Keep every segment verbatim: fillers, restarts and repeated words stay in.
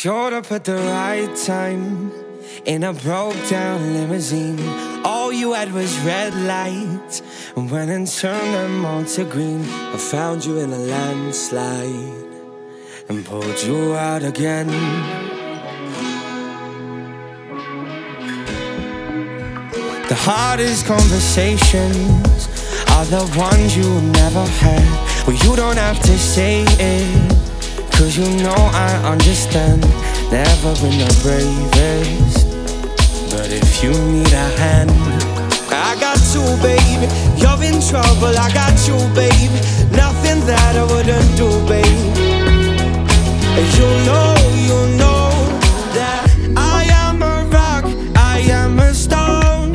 Showed up at the right time in a broke down limousine. All you had was red lights, and went and turned them all to green. I found you in a landslide and pulled you out again. The hardest conversations are the ones you never had. Well, you don't have to say it, 'cause you know I understand. Never been the bravest, but if you need a hand, I got you, baby. You're in trouble, I got you, baby. Nothing that I wouldn't do, baby. You know, you know that I am a rock, I am a stone.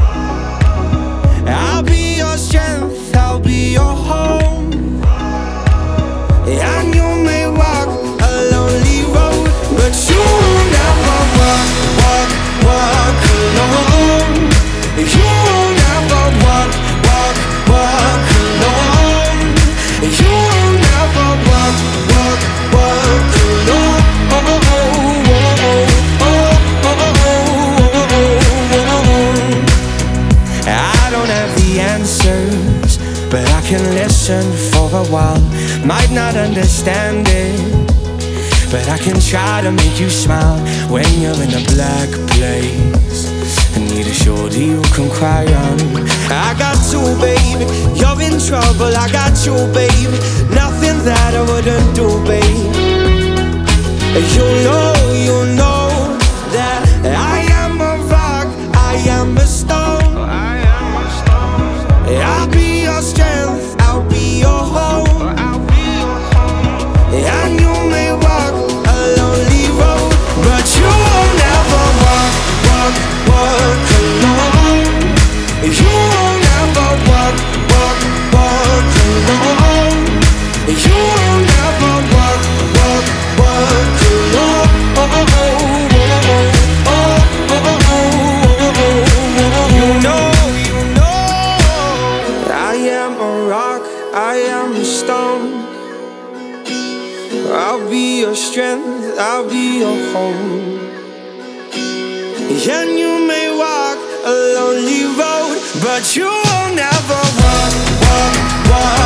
I'll be your strength, I'll be your home. And you may walk a lonely road, but you will never walk, walk, walk alone. You will never walk, walk, walk alone. You will never walk, walk, walk alone. Oh, oh, oh, oh, oh, oh, oh. I don't have the answers, but I can listen for a while. Might not understand it, but I can try to make you smile. When you're in a black place and need a shoulder you can cry on. I got you, baby. You're in trouble, I got you, baby. Nothing that I wouldn't do, baby. You know, you know that I am a rock, I am a stone. I'll be your strength, I'll be your home. And you may walk a lonely road, but you will never walk, walk, walk alone. You will never walk, walk, walk alone. You will never walk, walk, walk alone. Oh, oh, oh, oh, oh, oh, oh, oh. You know, you know I am a rock, I am a stone. I'll be your strength, I'll be your home. And you may walk a lonely road, but you will never walk, walk, walk